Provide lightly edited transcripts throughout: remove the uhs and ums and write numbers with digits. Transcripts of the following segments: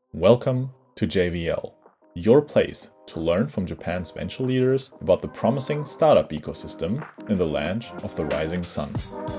Welcome to JVL, your place to learn from Japan's venture leaders about the promising startup ecosystem in the land of the rising sun.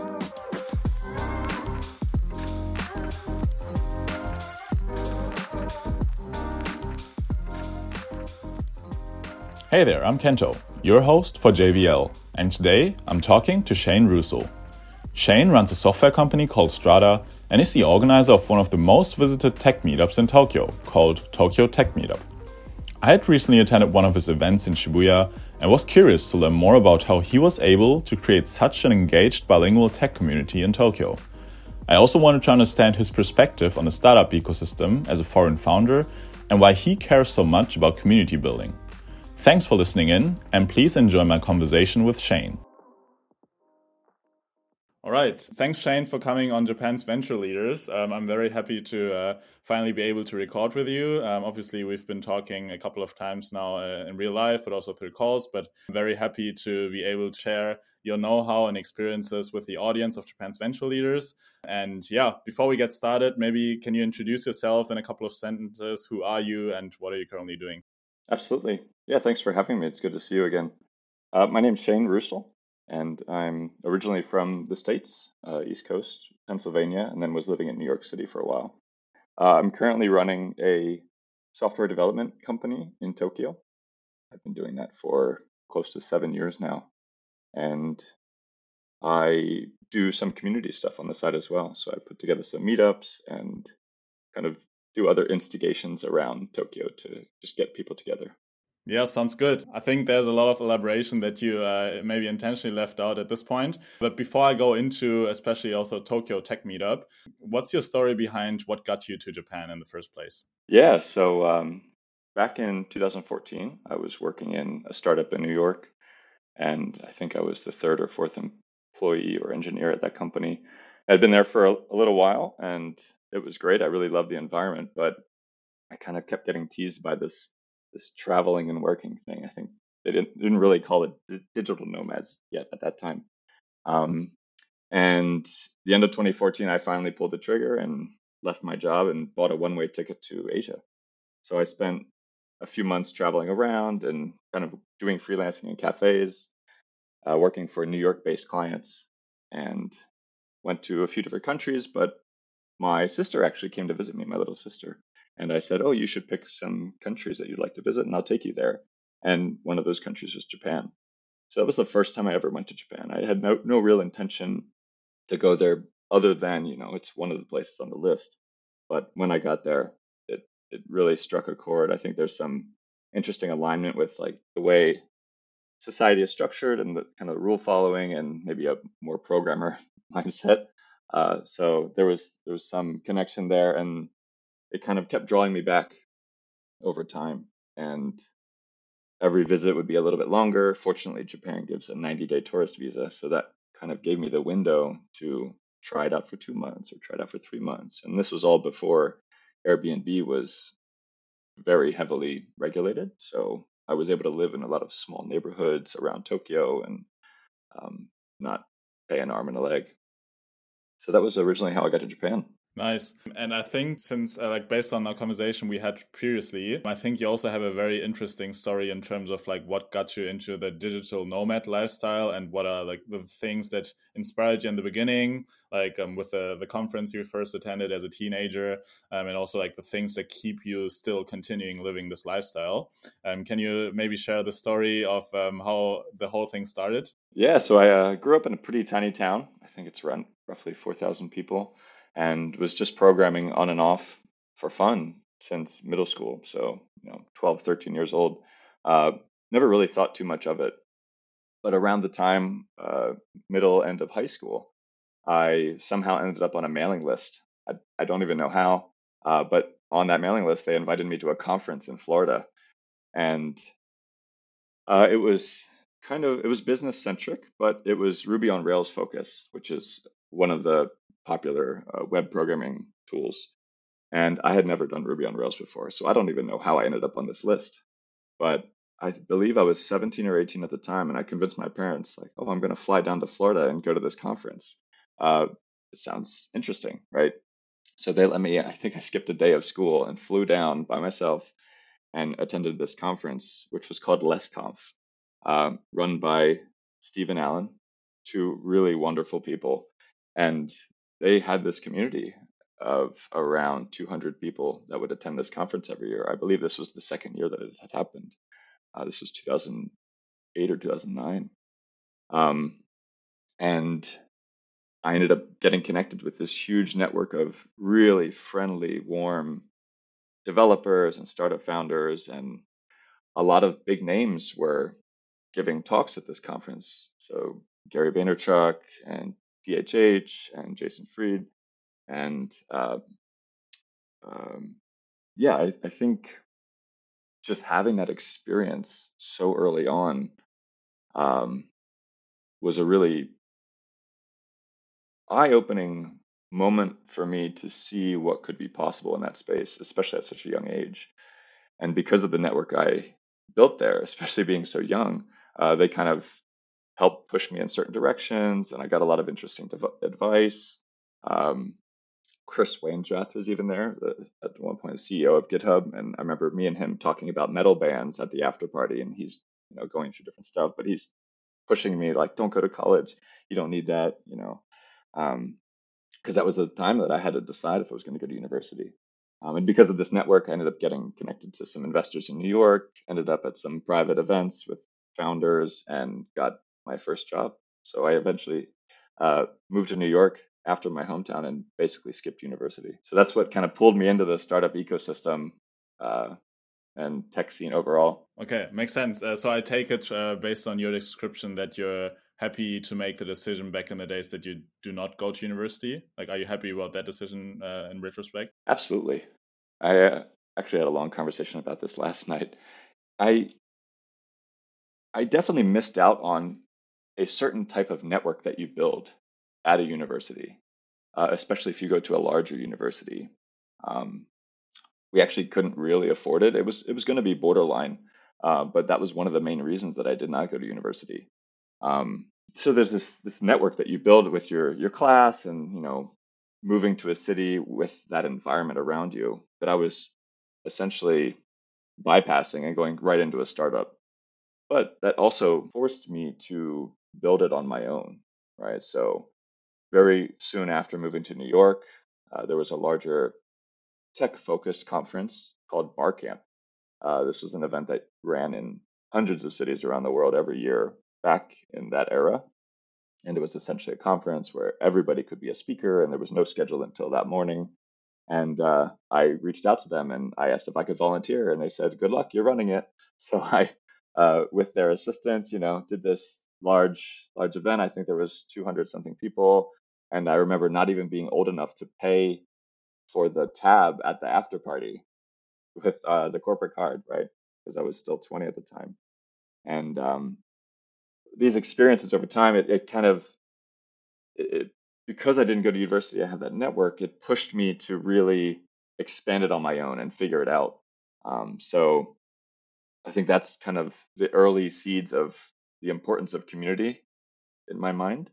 Hey there, I'm Kento, your host for JVL, and today I'm talking to Shane Russo. Shane runs a software company called Strada and is the organizer of one of the most visited tech meetups in Tokyo, called Tokyo Tech Meetup. I had recently attended one of his events in Shibuya and was curious to learn more about how he was able to create such an engaged bilingual tech community in Tokyo. I also wanted to understand his perspective on the startup ecosystem as a foreign founder and why he cares so much about community building. Thanks for listening in, and please enjoy my conversation with Shane. All right. Thanks, Shane, for coming on Japan's Venture Leaders. I'm very happy to finally be able to record with you. Obviously, we've been talking a couple of times now in real life, but also through calls. But I'm very happy to be able to share your know-how and experiences with the audience of Japan's Venture Leaders. And yeah, before we get started, maybe can you introduce yourself in a couple of sentences? Who are you and what are you currently doing? Absolutely. Yeah, thanks for having me. It's good to see you again. My name's Shane Russell, and I'm originally from the States, East Coast, Pennsylvania, and then was living in New York City for a while. I'm currently running a software development company in Tokyo. I've been doing that for close to 7 years now, and I do some community stuff on the side as well. So I put together some meetups and kind of do other instigations around Tokyo to just get people together. Yeah, sounds good. I think there's a lot of elaboration that you maybe intentionally left out at this point. But before I go into especially also Tokyo Tech Meetup, what's your story behind what got you to Japan in the first place? Yeah, so back in 2014, I was working in a startup in New York, and I think I was the third or fourth employee or engineer at that company. I'd been there for a little while, and it was great. I really loved the environment, but I kind of kept getting teased by this traveling and working thing. I think they didn't really call it digital nomads yet at that time. Um, and the end of 2014, I finally pulled the trigger and left my job and bought a one-way ticket to Asia. So I spent a few months traveling around and kind of doing freelancing in cafes, working for New York-based clients, and went to a few different countries. But my sister actually came to visit me, my little sister. And I said, "Oh, you should pick some countries that you'd like to visit, and I'll take you there." And one of those countries was Japan. So that was the first time I ever went to Japan. I had no real intention to go there other than, it's one of the places on the list. But when I got there, it really struck a chord. I think there's some interesting alignment with like the way society is structured and the kind of rule following and maybe a more programmer mindset. So there was some connection there, and it kind of kept drawing me back over time. And every visit would be a little bit longer. Fortunately, Japan gives a 90-day tourist visa, so that kind of gave me the window to try it out for 2 months or try it out for 3 months. And this was all before Airbnb was very heavily regulated. So I was able to live in a lot of small neighborhoods around Tokyo and not pay an arm and a leg. So that was originally how I got to Japan. Nice. And I think since like based on our conversation we had previously, I think you also have a very interesting story in terms of like what got you into the digital nomad lifestyle and what are like the things that inspired you in the beginning, like with the conference you first attended as a teenager, and also like the things that keep you still continuing living this lifestyle. Can you maybe share the story of how the whole thing started? Yeah, so I grew up in a pretty tiny town. I think it's around roughly 4,000 people, and was just programming on and off for fun since middle school. So, 12, 13 years old. Uh, Never really thought too much of it. But around the time, middle end of high school, I somehow ended up on a mailing list. I don't even know how, but on that mailing list, they invited me to a conference in Florida, and it was it was business centric, but it was Ruby on Rails focus, which is one of the popular web programming tools. And I had never done Ruby on Rails before, so I don't even know how I ended up on this list. But I believe I was 17 or 18 at the time, and I convinced my parents, like, "Oh, I'm going to fly down to Florida and go to this conference. Uh, it sounds interesting, right?" So they let me, I think I skipped a day of school and flew down by myself and attended this conference, which was called LessConf, run by Stephen Allen, two really wonderful people. And they had this community of around 200 people that would attend this conference every year. I believe this was the second year that it had happened. This was 2008 or 2009. And I ended up getting connected with this huge network of really friendly, warm developers and startup founders, and a lot of big names were giving talks at this conference. So Gary Vaynerchuk and DHH and Jason Fried, and yeah, I think just having that experience so early on um, was a really eye-opening moment for me to see what could be possible in that space, especially at such a young age. And because of the network I built there, especially being so young, they kind of helped push me in certain directions, and I got a lot of interesting advice. Um, Chris Waindrath was even there, at one point the CEO of GitHub, and I remember me and him talking about metal bands at the after party, and he's going through different stuff, but he's pushing me like, don't go to college, you don't need that, um, because that was the time that I had to decide if I was going to go to university. And because of this network, I ended up getting connected to some investors in New York, ended up at some private events with founders, and got my first job. So I eventually moved to New York after my hometown and basically skipped university. So that's what kind of pulled me into the startup ecosystem uh, and tech scene overall. Okay, makes sense. So I take it based on your description that you're happy to make the decision back in the days that you do not go to university. Like, are you happy about that decision in retrospect? Absolutely. I actually had a long conversation about this last night. I I definitely missed out on a certain type of network that you build at a university, especially if you go to a larger university. Um, we actually couldn't really afford it. It was going to be borderline, but that was one of the main reasons that I did not go to university. Um, so there's this network that you build with your class, and moving to a city with that environment around you, that I was essentially bypassing and going right into a startup. But that also forced me to build it on my own, right? So very soon after moving to New York, there was a larger tech-focused conference called Barcamp. This was an event that ran in hundreds of cities around the world every year back in that era. And it was essentially a conference where everybody could be a speaker, and there was no schedule until that morning. And I reached out to them and I asked if I could volunteer, and they said, "Good luck, you're running it." So I, with their assistance, did this large event. I think there was 200 something people, and I remember not even being old enough to pay for the tab at the after party with the corporate card, right? Because I was still 20 at the time. And these experiences over time, it kind of it, because I didn't go to university, I have that network. It pushed me to really expand it on my own and figure it out. So I think that's kind of the early seeds of the importance of community in my mind.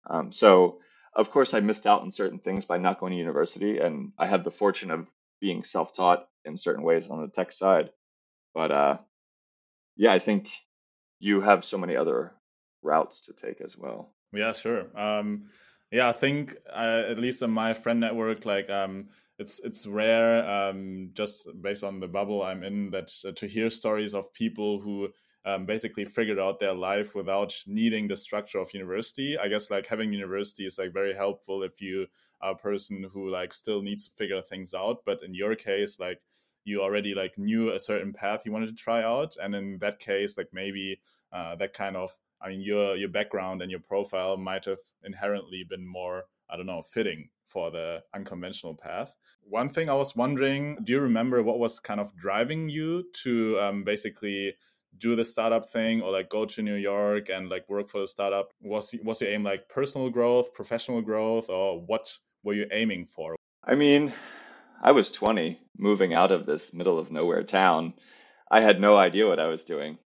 So of course, I missed out on certain things by not going to university, and I had the fortune of being self-taught in certain ways on the tech side. But yeah, I think you have so many other routes to take as well. Yeah, sure. Yeah, I think at least in my friend network, like it's rare, just based on the bubble I'm in, that to hear stories of people who basically figured out their life without needing the structure of university. I guess like having university is like very helpful if you are a person who like still needs to figure things out. But in your case, like you already like knew a certain path you wanted to try out, and in that case, like maybe that kind of, I mean, your background and your profile might have inherently been more, I don't know, fitting for the unconventional path. One thing I was wondering, do you remember what was kind of driving you to basically do the startup thing, or like go to New York and like work for the startup? Was your aim like personal growth, professional growth, or what were you aiming for? I mean, I was 20, moving out of this middle of nowhere town. I had no idea what I was doing.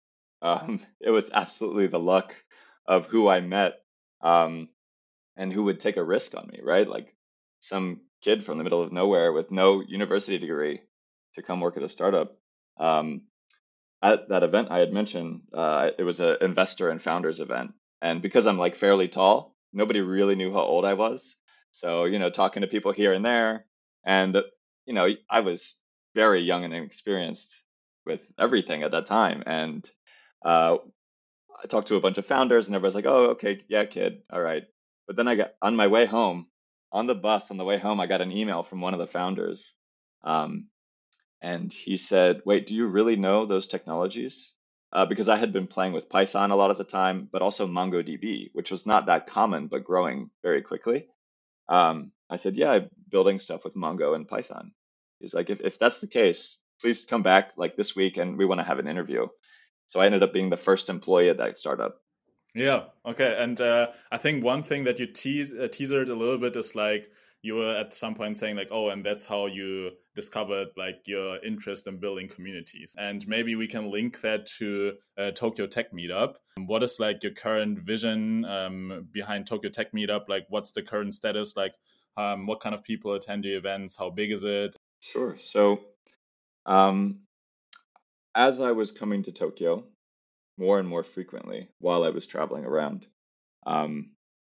It was absolutely the luck of who I met, um, and who would take a risk on me, right? Like some kid from the middle of nowhere with no university degree to come work at a startup. Um, at that event I had mentioned, it was an investor and founders event. And because I'm like fairly tall, nobody really knew how old I was. So, talking to people here and there, and, I was very young and inexperienced with everything at that time. And uh, I talked to a bunch of founders, and everybody's like, "Oh, okay, yeah, kid, all right." But then I got on my way home, on the bus on the way home, I got an email from one of the founders, um, and he said, "Wait, do you really know those technologies?" Because I had been playing with Python a lot of the time, but also MongoDB, which was not that common, but growing very quickly. I said, "Yeah, I'm building stuff with Mongo and Python." He's like, "If that's the case, please come back like this week, and we want to have an interview." So I ended up being the first employee at that startup. Yeah. Okay. And I think one thing that you teasered a little bit is like you were at some point saying like, oh, and that's how you discovered like your interest in building communities. And maybe we can link that to Tokyo Tech Meetup. What is like your current vision behind Tokyo Tech Meetup? Like, what's the current status? Like, what kind of people attend the events? How big is it? Sure. So, um, as I was coming to Tokyo more and more frequently while I was traveling around, um,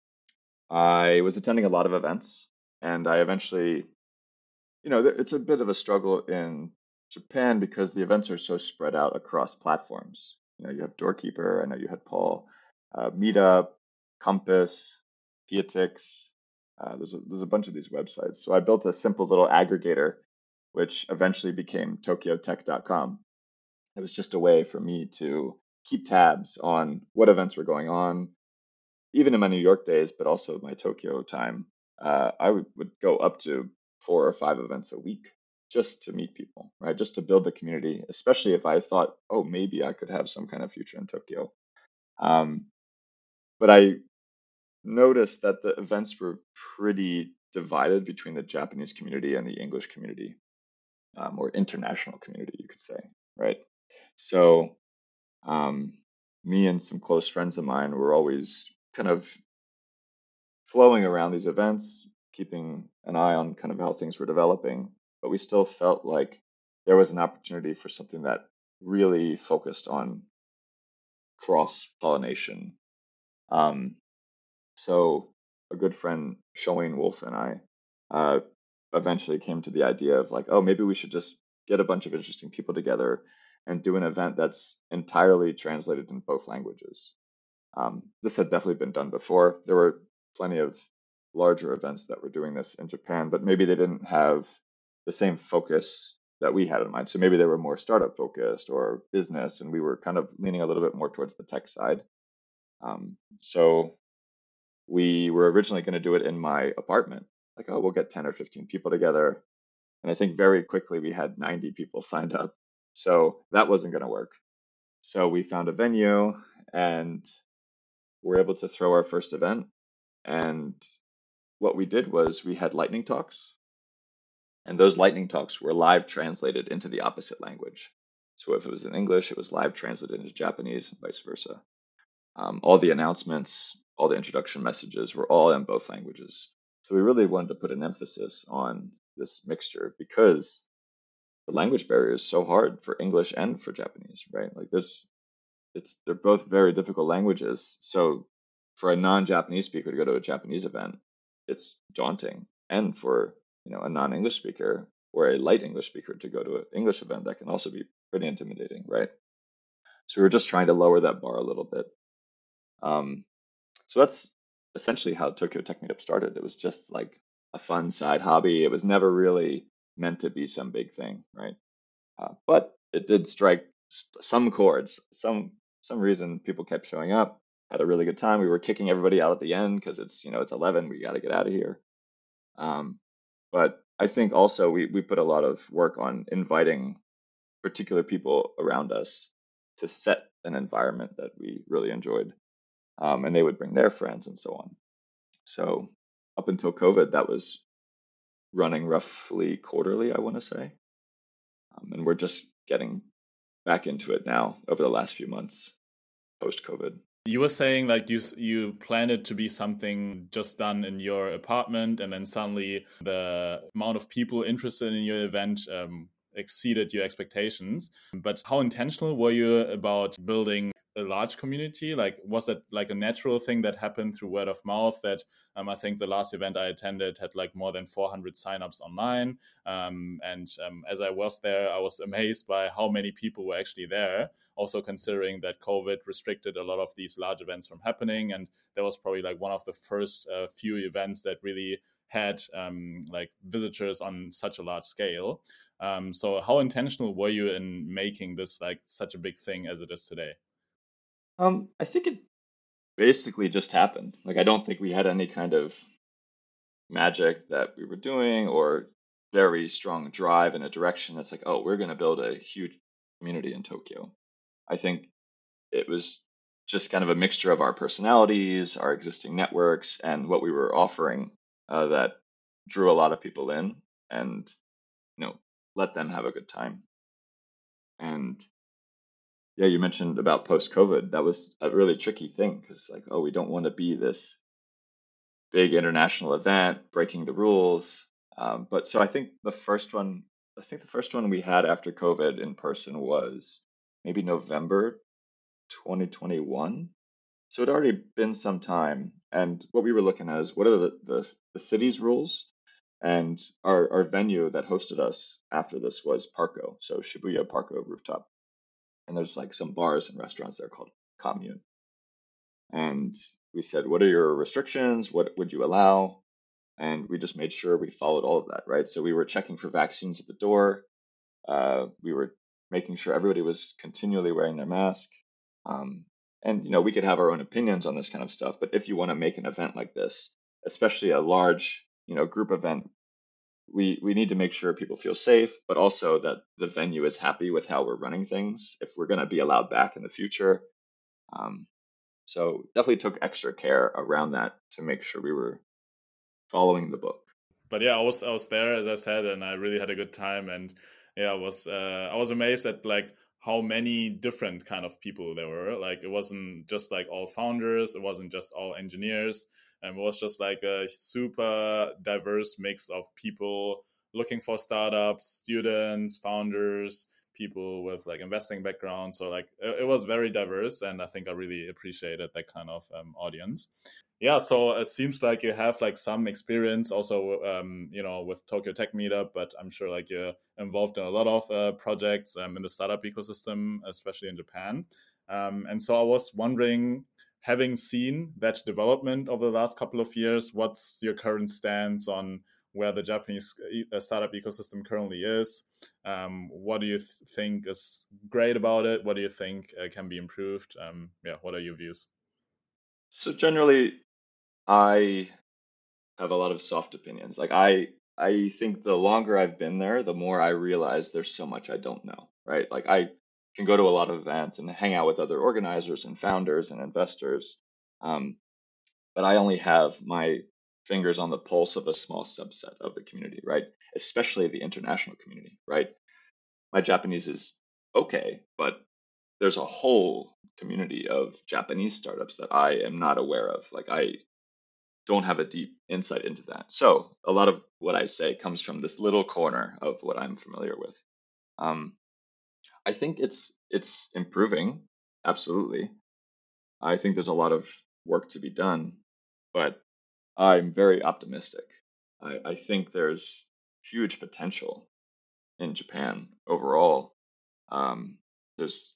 I was attending a lot of events, and I eventually, it's a bit of a struggle in Japan because the events are so spread out across platforms. You have Doorkeeper, I know you had Paul, Meetup, Compass, Piatix. There's a bunch of these websites. So I built a simple little aggregator, which eventually became TokyoTech.com. It was just a way for me to keep tabs on what events were going on, even in my New York days, but also my Tokyo time. I would go up to 4 or 5 events a week just to meet people, right? Just to build the community, especially if I thought, oh, maybe I could have some kind of future in Tokyo. Um, but I noticed that the events were pretty divided between the Japanese community and the English community, or international community, you could say, right? So um, me and some close friends of mine were always kind of flowing around these events, keeping an eye on kind of how things were developing, but we still felt like there was an opportunity for something that really focused on cross pollination. Um, so a good friend, Shoin Wolf, and I uh, eventually came to the idea of like, oh, maybe we should just get a bunch of interesting people together and do an event that's entirely translated in both languages. This had definitely been done before. There were plenty of larger events that were doing this in Japan, but maybe they didn't have the same focus that we had in mind. So maybe they were more startup focused or business, and we were kind of leaning a little bit more towards the tech side. So we were originally going to do it in my apartment, like, oh, we'll get 10 or 15 people together. And I think very quickly we had 90 people signed up. So that wasn't going to work. So we found a venue and were able to throw our first event. And what we did was we had lightning talks, and those lightning talks were live translated into the opposite language. So if it was in English, it was live translated into Japanese and vice versa. All the announcements, all the introduction messages were all in both languages. So we really wanted to put an emphasis on this mixture because the language barrier is so hard for English and for Japanese, right? Like they're both very difficult languages. So for a non-Japanese speaker to go to a Japanese event, it's daunting. And for, a non-English speaker or a light English speaker to go to an English event, that can also be pretty intimidating, right? So we were just trying to lower that bar a little bit. Um, so that's essentially how Tokyo Tech Meetup started. It was just like a fun side hobby. It was never really meant to be some big thing, right? But it did strike some chords. Some reason people kept showing up. Had a really good time. We were kicking everybody out at the end because it's 11. We got to get out of here. Um, but I think also we put a lot of work on inviting particular people around us to set an environment that we really enjoyed, and they would bring their friends and so on. So up until COVID, that was running roughly quarterly, I want to say, and we're just getting back into it now over the last few months post COVID. You were saying like you planned it to be something just done in your apartment, and then suddenly the amount of people interested in your event exceeded your expectations. But how intentional were you about building a large community? Like, was it like a natural thing that happened through word of mouth? That I think the last event I attended had like more than 400 signups online, and as I was there, I was amazed by how many people were actually there, also considering that COVID restricted a lot of these large events from happening. And that was probably like one of the first few events that really had like visitors on such a large scale. So how intentional were you in making this like such a big thing as it is today? I think it basically just happened. Like, I don't think we had any kind of magic that we were doing or very strong drive in a direction that's like, oh, we're going to build a huge community in Tokyo. I think it was just kind of a mixture of our personalities, our existing networks, and what we were offering that drew a lot of people in and, you know, let them have a good time. And yeah, you mentioned about post-COVID. That was a really tricky thing because, like, oh, we don't want to be this big international event breaking the rules. But so I think the first one we had after COVID in person was maybe November 2021. So it had already been some time. And what we were looking at is what are the city's rules? And our venue that hosted us after this was Parco, so Shibuya Parco rooftop. And there's like some bars and restaurants there called Commune. And we said, what are your restrictions? What would you allow? And we just made sure we followed all of that, right? So we were checking for vaccines at the door. We were making sure everybody was continually wearing their mask. Um, and we could have our own opinions on this kind of stuff, but if you want to make an event like this, especially a large, group event, we need to make sure people feel safe, but also that the venue is happy with how we're running things if we're going to be allowed back in the future. Um, so definitely took extra care around that to make sure we were following the book. But yeah, I was there as I said, and I really had a good time. And yeah, I was amazed at like how many different kind of people there were. Like it wasn't just like all founders, it wasn't just all engineers, and it was just like a super diverse mix of people looking for startups, students, founders, people with like investing background. So like it was very diverse, and I think I really appreciated that kind of audience. Yeah, so it seems like you have like some experience also, with Tokyo Tech Meetup, but I'm sure like you're involved in a lot of projects in the startup ecosystem, especially in Japan. And so I was wondering, having seen that development over the last couple of years, what's your current stance on where the Japanese startup ecosystem currently is? What do you think is great about it? What do you think can be improved? Yeah, what are your views? So generally, I have a lot of soft opinions. Like I think the longer I've been there, the more I realize there's so much I don't know, right? Like I can go to a lot of events and hang out with other organizers and founders and investors, um, but I only have my fingers on the pulse of a small subset of the community, right? Especially the international community, right? My Japanese is okay, but there's a whole community of Japanese startups that I am not aware of. Like I don't have a deep insight into that. So a lot of what I say comes from this little corner of what I'm familiar with. Um, I think it's improving, absolutely. I think there's a lot of work to be done, but I'm very optimistic. I think there's huge potential in Japan overall. There's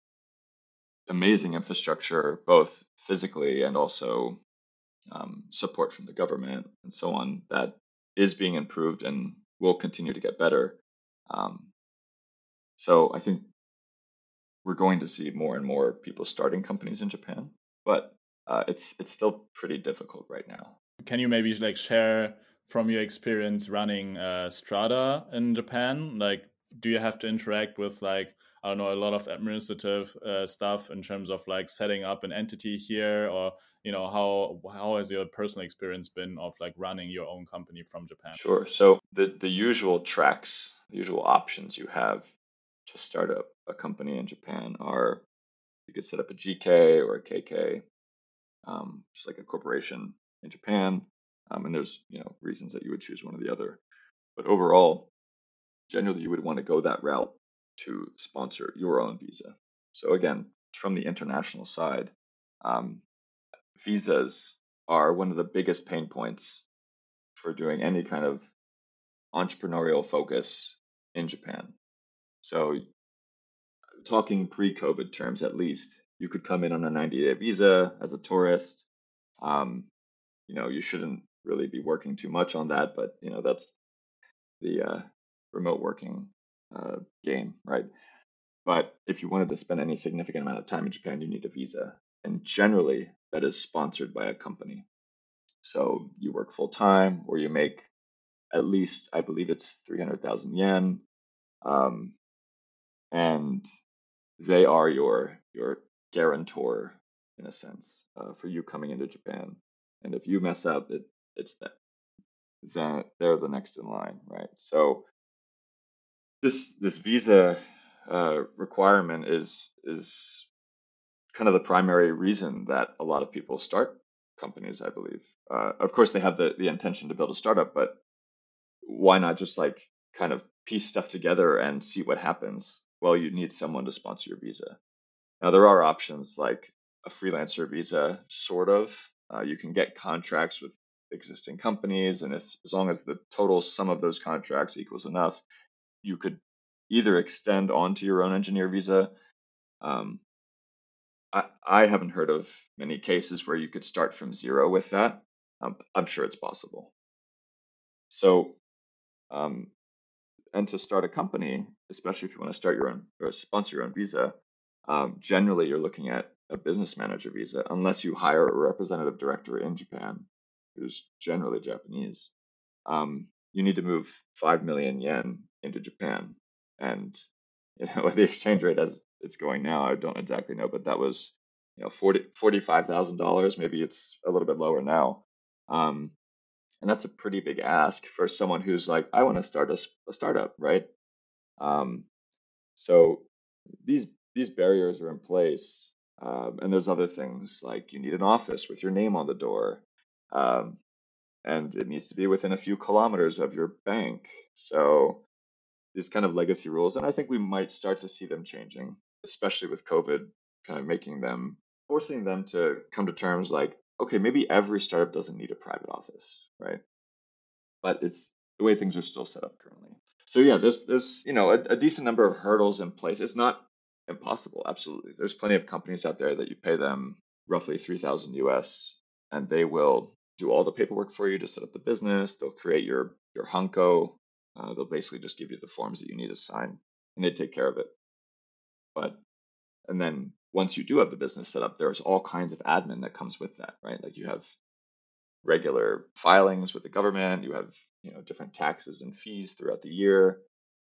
amazing infrastructure, both physically and also support from the government and so on, that is being improved and will continue to get better. Um, so I think we're going to see more and more people starting companies in Japan, but it's still pretty difficult right now. Can you maybe like share from your experience running Strada in Japan? Like, do you have to interact with like, I don't know, a lot of administrative stuff in terms of like setting up an entity here, or how has your personal experience been of like running your own company from Japan? Sure. So the usual tracks, the usual options you have to start up a company in Japan are You could set up a GK or a KK, just like a corporation in Japan. And there's reasons that you would choose one or the other. But overall, generally you would want to go that route to sponsor your own visa. So again, from the international side, um, visas are one of the biggest pain points for doing any kind of entrepreneurial focus in Japan. So talking pre-COVID terms, at least, you could come in on a 90-day visa as a tourist. You shouldn't really be working too much on that, but that's the remote working game, right? But if you wanted to spend any significant amount of time in Japan, you need a visa. And generally, that is sponsored by a company. So you work full time or you make at least, I believe it's 300,000 yen. Um, and they are your guarantor in a sense for you coming into Japan. And if you mess up, it's that they're the next in line, right? So this visa requirement is kind of the primary reason that a lot of people start companies, I believe. Of course, they have the intention to build a startup, but why not just like kind of piece stuff together and see what happens? Well, you need someone to sponsor your visa. Now, there are options like a freelancer visa, sort of. You can get contracts with existing companies, and if as long as the total sum of those contracts equals enough, you could either extend onto your own engineer visa. Um, I haven't heard of many cases where you could start from zero with that. I'm sure it's possible. So, um, and to start a company, especially if you want to start your own or sponsor your own visa, generally you're looking at a business manager visa, unless you hire a representative director in Japan, who's generally Japanese. You need to move 5 million yen into Japan, and with the exchange rate as it's going now, I don't exactly know, but that was $45,000. Maybe it's a little bit lower now. Um, and that's a pretty big ask for someone who's like, I want to start a startup, right? Um, so these these barriers are in place, and there's other things like you need an office with your name on the door, um, and it needs to be within a few kilometers of your bank. So these kind of legacy rules, and I think we might start to see them changing, especially with COVID, kind of forcing them to come to terms like, okay, maybe every startup doesn't need a private office, right? But it's the way things are still set up currently. So yeah, there's a decent number of hurdles in place. It's not impossible, absolutely. There's plenty of companies out there that you pay them roughly 3,000 US, and they will do all the paperwork for you to set up the business. They'll create your Hanko. They'll basically just give you the forms that you need to sign, and they take care of it. But and then once you do have the business set up, there's all kinds of admin that comes with that, right? Like you have regular filings with the government. You have different taxes and fees throughout the year.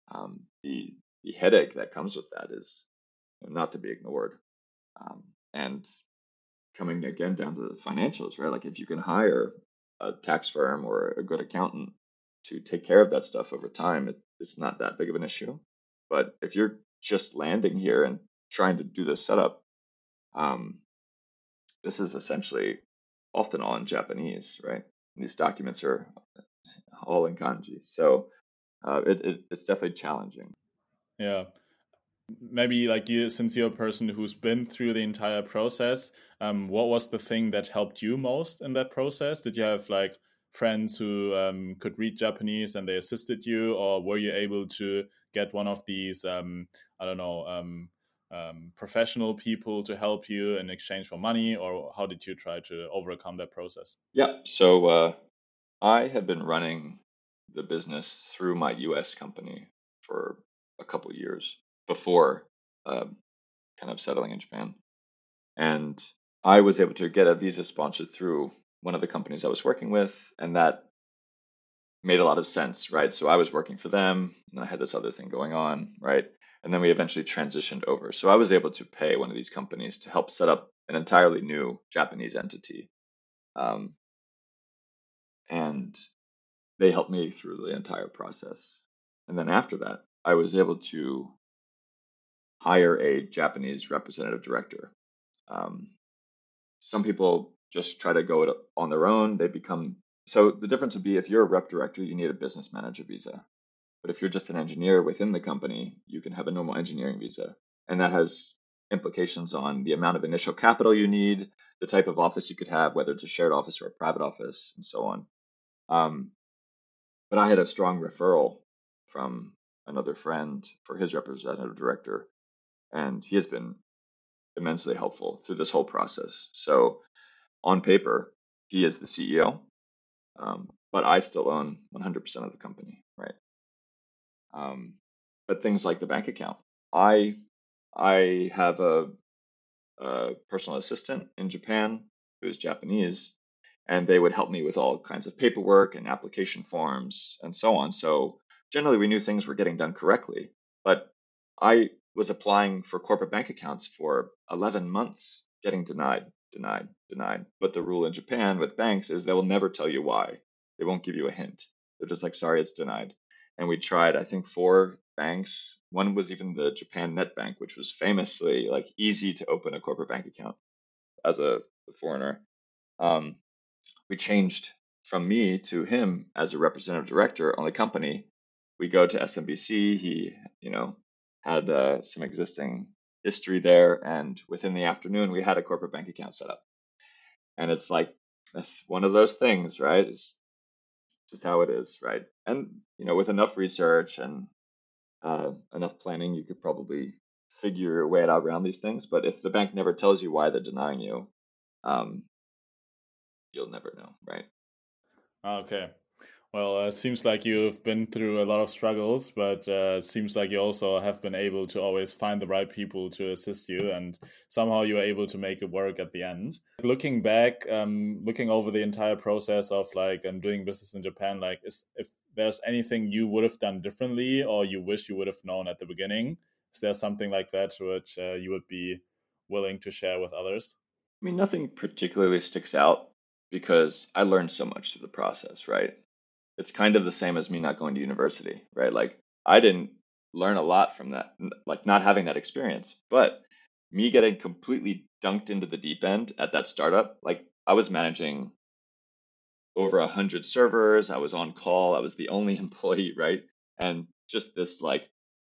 The headache that comes with that is not to be ignored. And coming again down to the financials, right? Like if you can hire a tax firm or a good accountant to take care of that stuff over time, it's not that big of an issue. But if you're just landing here and trying to do this setup, um, this is essentially often all in Japanese, right? And these documents are all in kanji, so it's definitely challenging. Yeah. Maybe like you, since you're a person who's been through the entire process, what was the thing that helped you most in that process? Did you have like friends who could read Japanese and they assisted you, or were you able to get one of these, I don't know, professional people to help you in exchange for money, or how did you try to overcome that process? Yeah, so I had been running the business through my US company for a couple years before kind of settling in Japan. And I was able to get a visa sponsored through one of the companies I was working with, and that made a lot of sense, right? So I was working for them, and I had this other thing going on, right? And then we eventually transitioned over. So I was able to pay one of these companies to help set up an entirely new Japanese entity. Um, and they helped me through the entire process. And then after that, I was able to hire a Japanese representative director. Um, some people just try to go it on their own. They become so the difference would be if you're a rep director, you need a business manager visa. But if you're just an engineer within the company, you can have a normal engineering visa. And that has implications on the amount of initial capital you need, the type of office you could have, whether it's a shared office or a private office, and so on. Um, but I had a strong referral from another friend for his representative director, and he has been immensely helpful through this whole process. So on paper, he is the CEO, but I still own 100% of the company, right? Um, but things like the bank account, I I have a personal assistant in Japan who is Japanese, and they would help me with all kinds of paperwork and application forms and so on. So generally, we knew things were getting done correctly. But I was applying for corporate bank accounts for 11 months, getting denied, denied, denied. But the rule in Japan with banks is they will never tell you why. They won't give you a hint. They're just like, sorry, it's denied. And we tried, I think, four banks. One was even the Japan Net Bank, which was famously like easy to open a corporate bank account as a foreigner. Um, we changed from me to him as a representative director on the company. We go to SMBC. He, had some existing history there, and within the afternoon, we had a corporate bank account set up. And it's like that's one of those things, right? It's just how it is, right? And with enough research and enough planning, you could probably figure your way out around these things. But if the bank never tells you why they're denying you, um, you'll never know, right? Okay. Well, it seems like you've been through a lot of struggles, but it seems like you also have been able to always find the right people to assist you, and somehow you were able to make it work at the end. Looking back, looking over the entire process of like doing business in Japan, like if there's anything you would have done differently or you wish you would have known at the beginning, is there something like that which you would be willing to share with others? I mean, nothing particularly sticks out because I learned so much through the process, right? It's kind of the same as me not going to university, right? Like, I didn't learn a lot from that, like, not having that experience, but me getting completely dunked into the deep end at that startup, like, I was managing over 100 servers. I was on call. I was the only employee, right? And just this like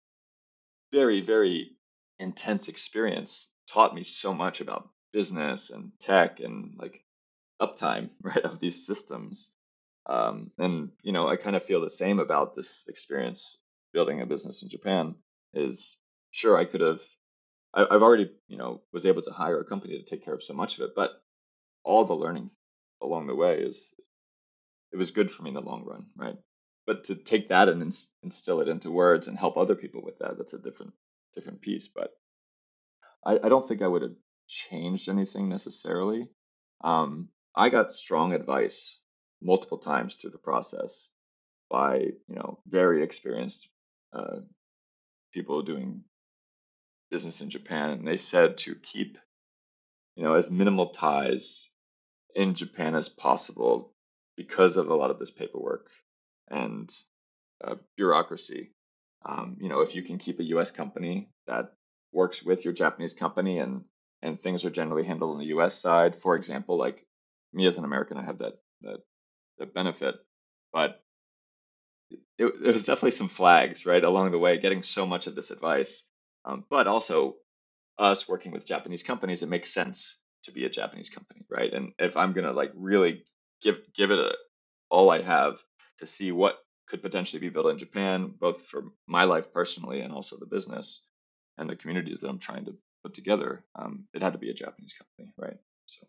very, very intense experience taught me so much about business and tech and like uptime, right, of these systems. And I kind of feel the same about this experience building a business in Japan. Is sure I could have. I've already, was able to hire a company to take care of so much of it, but all the learning along the way is it was good for me in the long run, right? But to take that and instill it into words and help other people with that, that's a different piece. But I don't think I would have changed anything necessarily. I got strong advice multiple times through the process by very experienced uh, people doing business in Japan, and they said to keep as minimal ties in Japan as possible because of a lot of this paperwork and bureaucracy. If you can keep a U.S. company that works with your Japanese company and things are generally handled on the U.S. side, for example, like me as an American, I have that benefit, but it was definitely some flags right along the way, getting so much of this advice, but also us working with Japanese companies, it makes sense to be a Japanese company, right? And if I'm gonna like really give it all I have to see what could potentially be built in Japan, both for my life personally and also the business and the communities that I'm trying to put together, it had to be a Japanese company, right? So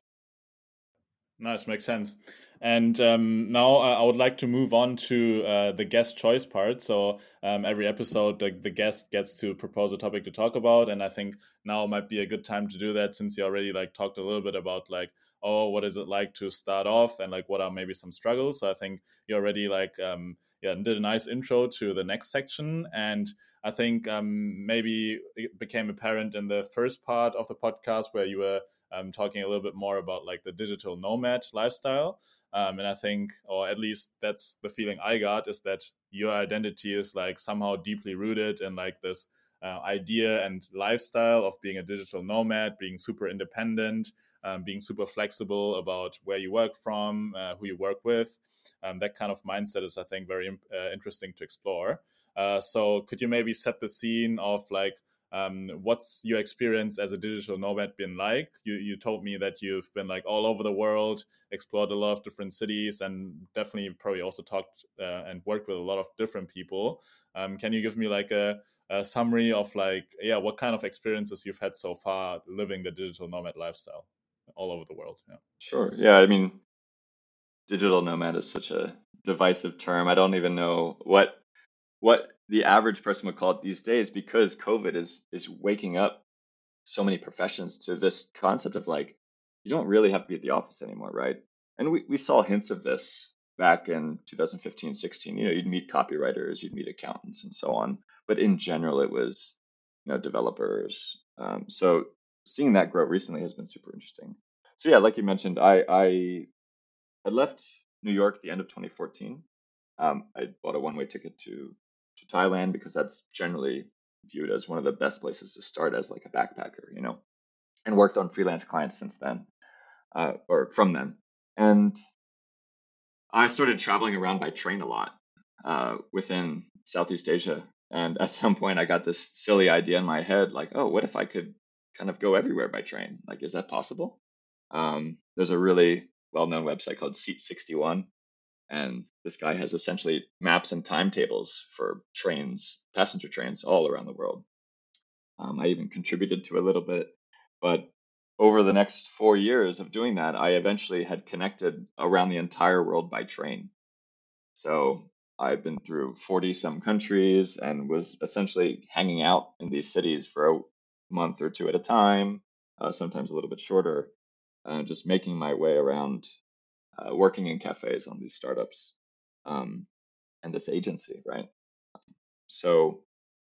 Nice, makes sense. And now I would like to move on to the guest choice part. So every episode, the guest gets to propose a topic to talk about, and I think now might be a good time to do that since you already like talked a little bit about like, oh, what is it like to start off, and like what are maybe some struggles. So I think you already like yeah did a nice intro to the next section, and I think maybe it became apparent in the first part of the podcast where you were talking a little bit more about like the digital nomad lifestyle. And I think, or at least that's the feeling I got, is that your identity is like somehow deeply rooted in like this idea and lifestyle of being a digital nomad, being super independent, being super flexible about where you work from, who you work with. That kind of mindset is, I think, very interesting to explore. So, could you maybe set the scene of like, what's your experience as a digital nomad been like? You told me that you've been like all over the world, explored a lot of different cities, and definitely probably also talked and worked with a lot of different people. Can you give me like a summary of like, yeah, what kind of experiences you've had so far living the digital nomad lifestyle all over the world? Yeah. Sure. Yeah, I mean, digital nomad is such a divisive term. I don't even know what the average person would call it these days, because COVID is waking up so many professions to this concept of like, you don't really have to be at the office anymore, right? And we saw hints of this back in 2015, 16. You'd meet copywriters, you'd meet accountants and so on. But in general, it was, developers. So seeing that grow recently has been super interesting. So yeah, like you mentioned, I left New York at the end of 2014. I bought a one-way ticket to Thailand because that's generally viewed as one of the best places to start as like a backpacker, and worked on freelance clients since then, or from then. And I started traveling around by train a lot within Southeast Asia. And at some point, I got this silly idea in my head, like, oh, what if I could kind of go everywhere by train? Like, is that possible? There's a really well-known website called Seat 61, and this guy has essentially maps and timetables for trains, passenger trains all around the world. I even contributed to a little bit, but over the next 4 years of doing that, I eventually had connected around the entire world by train. So I've been through 40 some countries and was essentially hanging out in these cities for a month or two at a time, sometimes a little bit shorter, just making my way around, working in cafes on these startups, um, and this agency, right? So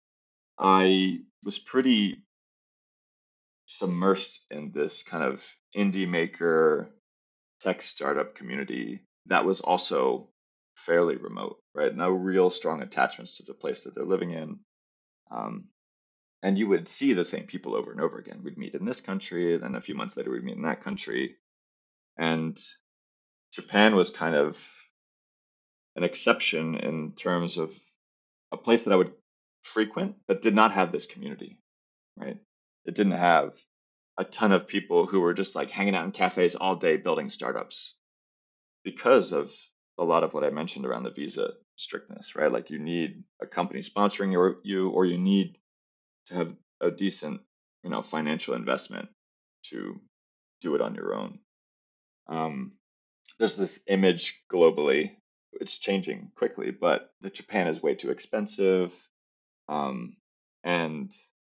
I was pretty submersed in this kind of indie maker tech startup community that was also fairly remote, right? No real strong attachments to the place that they're living in. Um, and you would see the same people over and over again. We'd meet in this country, then a few months later, we'd meet in that country. And Japan was kind of an exception in terms of a place that I would frequent, but did not have this community, right? It didn't have a ton of people who were just like hanging out in cafes all day building startups because of a lot of what I mentioned around the visa strictness, right? Like you need a company sponsoring you, or you need to have a decent, financial investment to do it on your own. There's this image globally, it's changing quickly, but that Japan is way too expensive, um, and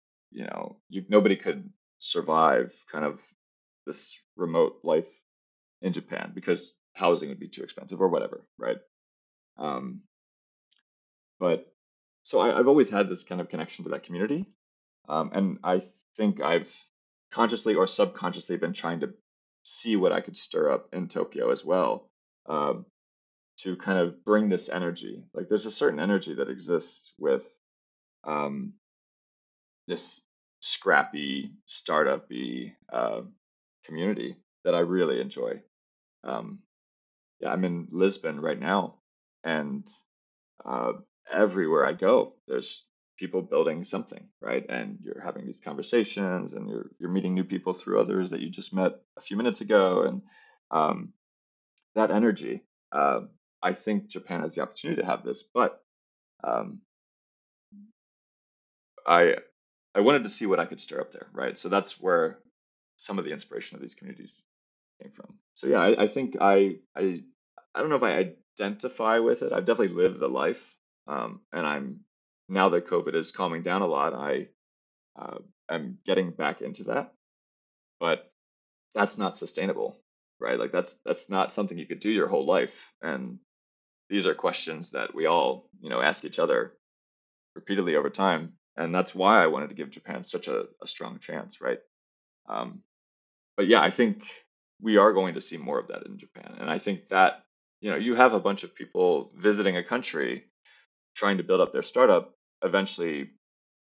nobody could survive kind of this remote life in Japan because housing would be too expensive or whatever, right? Um, but so I've always had this kind of connection to that community, and I think I've consciously or subconsciously been trying to see what I could stir up in Tokyo as well, um, to kind of bring this energy. Like there's a certain energy that exists with, um, this scrappy, startup-y community that I really enjoy. Um, yeah, I'm in Lisbon right now, and uh, everywhere I go, there's people building something, right? And you're having these conversations, and you're meeting new people through others that you just met a few minutes ago, and um, that energy. I think Japan has the opportunity to have this, but um, I I wanted to see what I could stir up there, right? So that's where some of the inspiration of these communities came from. So yeah, I think I don't know if I identify with it. I've definitely lived the life, and I'm now that COVID is calming down a lot. I uh, am getting back into that, but that's not sustainable, right? Like that's not something you could do your whole life. And these are questions that we all, ask each other repeatedly over time. And that's why I wanted to give Japan such a strong chance, right? Um, but yeah, I think we are going to see more of that in Japan. And I think that, you have a bunch of people visiting a country trying to build up their startup. Eventually,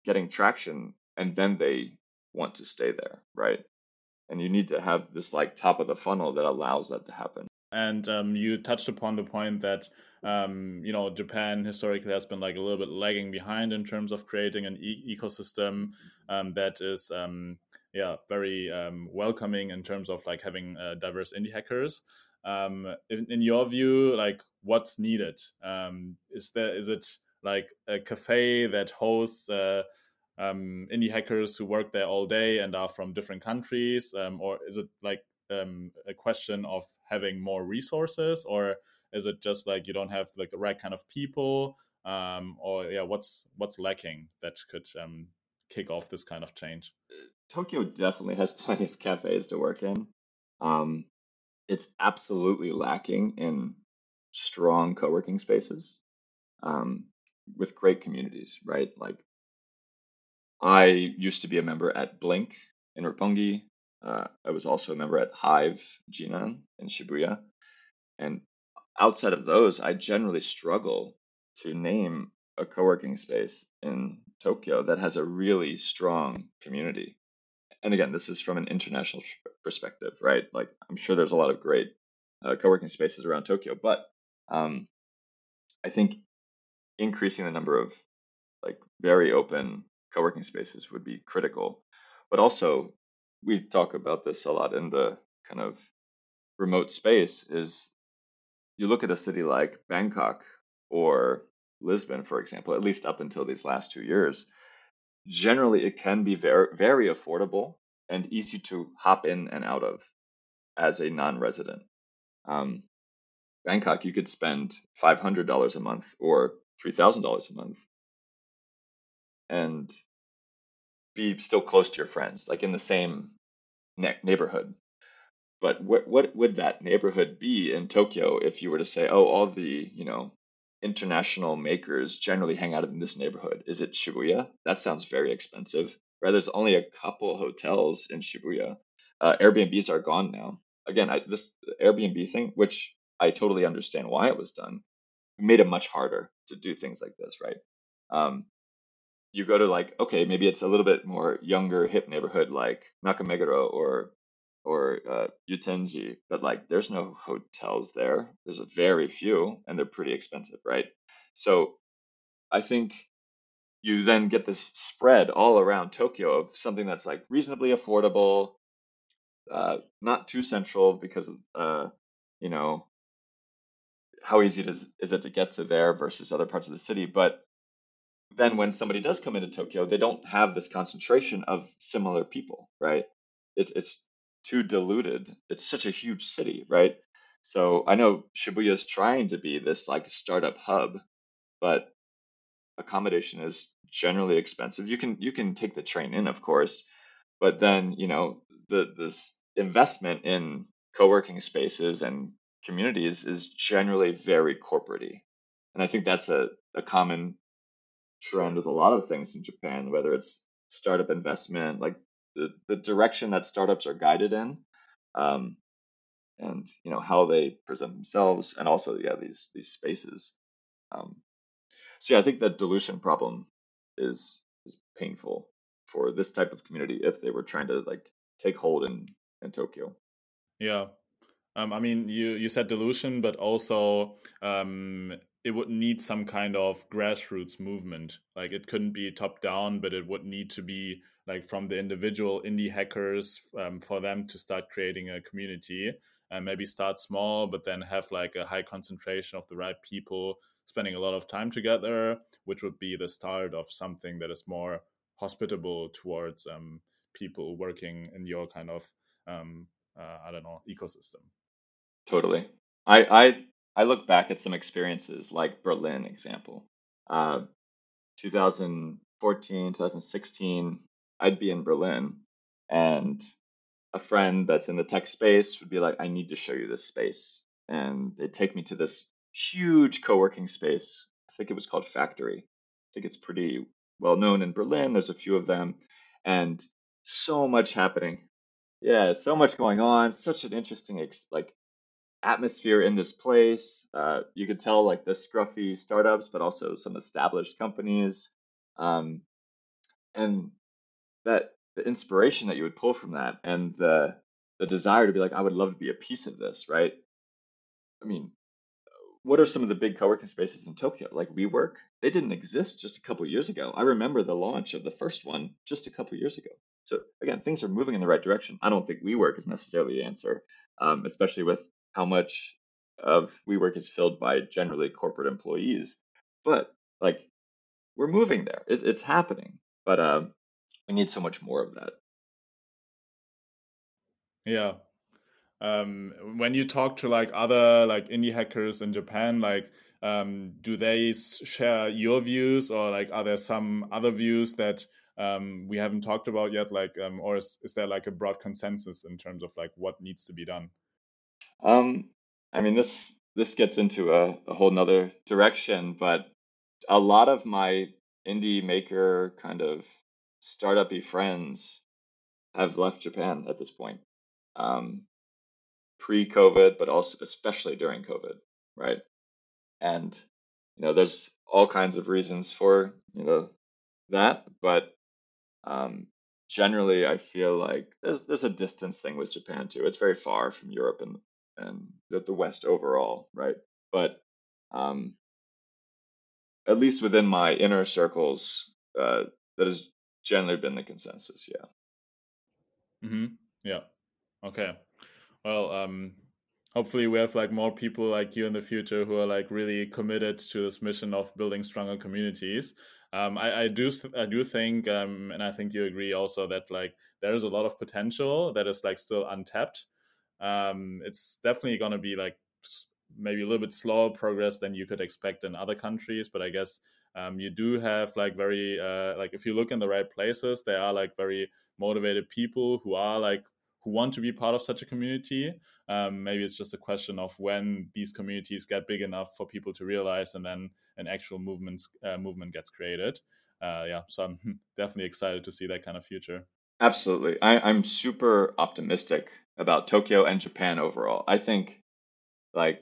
getting traction, and then they want to stay there, right? And you need to have this like top of the funnel that allows that to happen. And you touched upon the point that Japan historically has been like a little bit lagging behind in terms of creating an ecosystem that is very welcoming in terms of like having diverse indie hackers. In your view, like what's needed? Is it like a cafe that hosts indie hackers who work there all day and are from different countries, or is it like a question of having more resources, or is it just like you don't have like the right kind of people, or yeah, what's lacking that could kick off this kind of change? Tokyo definitely has plenty of cafes to work in. Um, it's absolutely lacking in strong co-working spaces um, with great communities, right? Like I used to be a member at Blink in Roppongi. I was also a member at Hive Jinan in Shibuya. And outside of those, I generally struggle to name a co-working space in Tokyo that has a really strong community. And again, this is from an international perspective, right? Like I'm sure there's a lot of great co-working spaces around Tokyo, but um, I think increasing the number of like very open co-working spaces would be critical. But also, we talk about this a lot in the kind of remote space is you look at a city like Bangkok or Lisbon, for example, at least up until these last 2 years, generally it can be very, very affordable and easy to hop in and out of as a non-resident. Um, Bangkok, you could spend $500 a month or $3,000 a month and be still close to your friends, like in the same neighborhood. But what would that neighborhood be in Tokyo if you were to say, oh, all the, international makers generally hang out in this neighborhood? Is it Shibuya? That sounds very expensive. Right? There's only a couple hotels in Shibuya. Airbnbs are gone now. Again, this Airbnb thing, which I totally understand why it was done, made it much harder to do things like this, right? Um, you go to like, okay, maybe it's a little bit more younger, hip neighborhood like Nakameguro or Utenji, but like there's no hotels there. There's a very few, and they're pretty expensive, right? So I think you then get this spread all around Tokyo of something that's like reasonably affordable, not too central because of you know how easy is it to get to there versus other parts of the city, but then when somebody does come into Tokyo, they don't have this concentration of similar people, right? It's too diluted. It's such a huge city, right? So I know Shibuya is trying to be this like startup hub, but accommodation is generally expensive. You can take the train in, of course, but then this investment in co-working spaces and communities is generally very corporate-y. And I think that's a common trend with a lot of things in Japan, whether it's startup investment, like the direction that startups are guided in, um, and how they present themselves, and also these spaces. Um, so yeah, I think that dilution problem is painful for this type of community if they were trying to like take hold in Tokyo. Yeah. I mean, you said dilution, but also it would need some kind of grassroots movement. Like it couldn't be top down, but it would need to be like from the individual indie hackers for them to start creating a community and maybe start small, but then have like a high concentration of the right people spending a lot of time together, which would be the start of something that is more hospitable towards people working in your kind of I don't know, ecosystem. Totally. I look back at some experiences like Berlin example. 2014, 2016, I'd be in Berlin and a friend that's in the tech space would be like, I need to show you this space. And they'd take me to this huge co-working space. I think it was called Factory. I think it's pretty well known in Berlin. There's a few of them and so much happening. Yeah, so much going on. Such an interesting like atmosphere in this place. You could tell like the scruffy startups, but also some established companies. Um, And that the inspiration that you would pull from that, and the desire to be like, I would love to be a piece of this, right? I mean, what are some of the big co-working spaces in Tokyo? Like WeWork, they didn't exist just a couple years ago. I remember the launch of the first one just a couple years ago. So again, things are moving in the right direction. I don't think WeWork is necessarily the answer, especially with how much of WeWork is filled by generally corporate employees. But like, we're moving there. It's happening, but we need so much more of that. Yeah. When you talk to like other like indie hackers in Japan, like do they share your views, or like are there some other views that we haven't talked about yet? Like, or is there like a broad consensus in terms of like what needs to be done? Um, I mean, this gets into a whole nother direction, but a lot of my indie maker kind of startup-y friends have left Japan at this point. Um, Pre-COVID, but also especially during COVID, right? And there's all kinds of reasons for that, but um, generally, I feel like there's a distance thing with Japan too. It's very far from Europe and the West overall, right? But um, at least within my inner circles, that has generally been the consensus. Yeah. Mm-hmm. Yeah. Okay. Well, hopefully we have like more people like you in the future who are like really committed to this mission of building stronger communities. I do think, and I think you agree also that like there is a lot of potential that is like still untapped. It's definitely going to be like maybe a little bit slower progress than you could expect in other countries, but I guess you do have like very like if you look in the right places, there are like very motivated people who are like who want to be part of such a community. Maybe it's just a question of when these communities get big enough for people to realize, and then an actual movement gets created. Yeah, so I'm definitely excited to see that kind of future. Absolutely. I'm super optimistic about Tokyo and Japan overall. I think like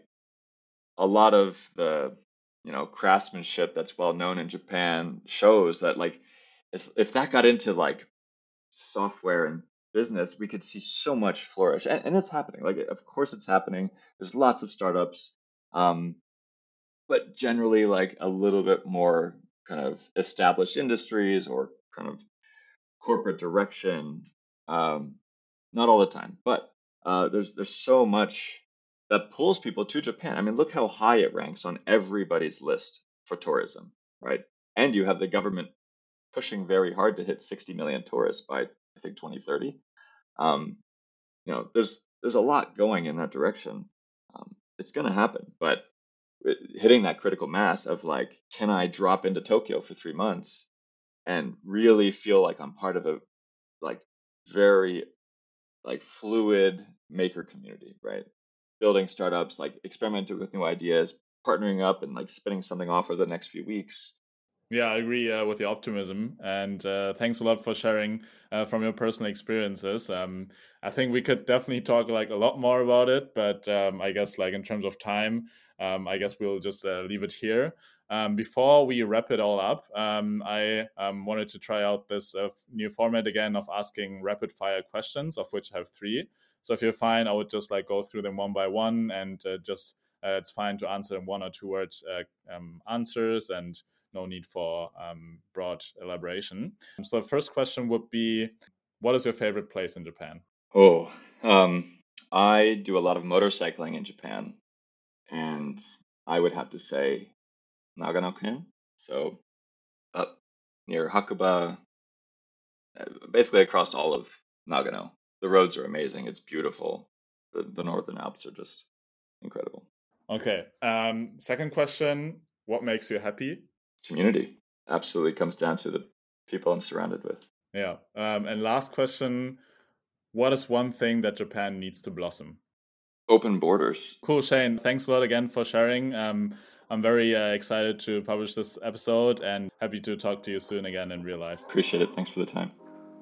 a lot of the craftsmanship that's well known in Japan shows that like if that got into like software and business, we could see so much flourish, and it's happening. Like, of course, it's happening. There's lots of startups, um, but generally, like a little bit more kind of established industries or kind of corporate direction. Um, Not all the time, but there's so much that pulls people to Japan. I mean, look how high it ranks on everybody's list for tourism, right? And you have the government pushing very hard to hit 60 million tourists by I think 2030. Um, there's a lot going in that direction. It's going to happen, but hitting that critical mass of like, can I drop into Tokyo for 3 months and really feel like I'm part of a like very like fluid maker community, right? Building startups, like experimenting with new ideas, partnering up and like spinning something off over the next few weeks. Yeah, I agree with your optimism, and thanks a lot for sharing from your personal experiences. I think we could definitely talk like a lot more about it, but I guess like in terms of time, I guess we'll just leave it here. Before we wrap it all up, I wanted to try out this new format again of asking rapid fire questions, of which I have three. So if you're fine, I would just like go through them one by one, and just it's fine to answer in one or two words answers, and no need for broad elaboration. So the first question would be, what is your favorite place in Japan? Oh, I do a lot of motorcycling in Japan, and I would have to say Nagano-ken. So up near Hakuba, basically across all of Nagano. The roads are amazing. It's beautiful. The Northern Alps are just incredible. Okay. Second question, what makes you happy? Community absolutely comes down to the people I'm surrounded with. Yeah. And last question, what is one thing that Japan needs to blossom? Open borders. Cool, Shane. Thanks a lot again for sharing. I'm very excited to publish this episode and happy to talk to you soon again in real life. Appreciate it. Thanks for the time.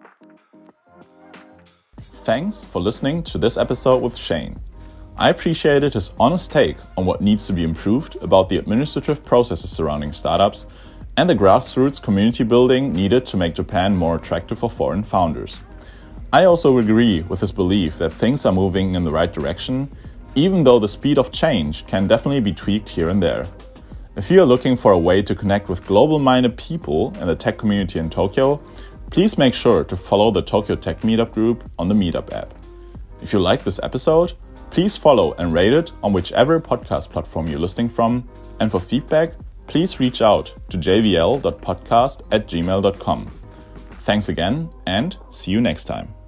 Thanks for listening to this episode with Shane. I appreciated his honest take on what needs to be improved about the administrative processes surrounding startups, and the grassroots community building needed to make Japan more attractive for foreign founders. I also agree with his belief that things are moving in the right direction, even though the speed of change can definitely be tweaked here and there. If you are looking for a way to connect with global-minded people in the tech community in Tokyo, please make sure to follow the Tokyo Tech Meetup group on the Meetup app. If you liked this episode, please follow and rate it on whichever podcast platform you're listening from, and for feedback, please reach out to jvl.podcast@gmail.com. Thanks again, and see you next time.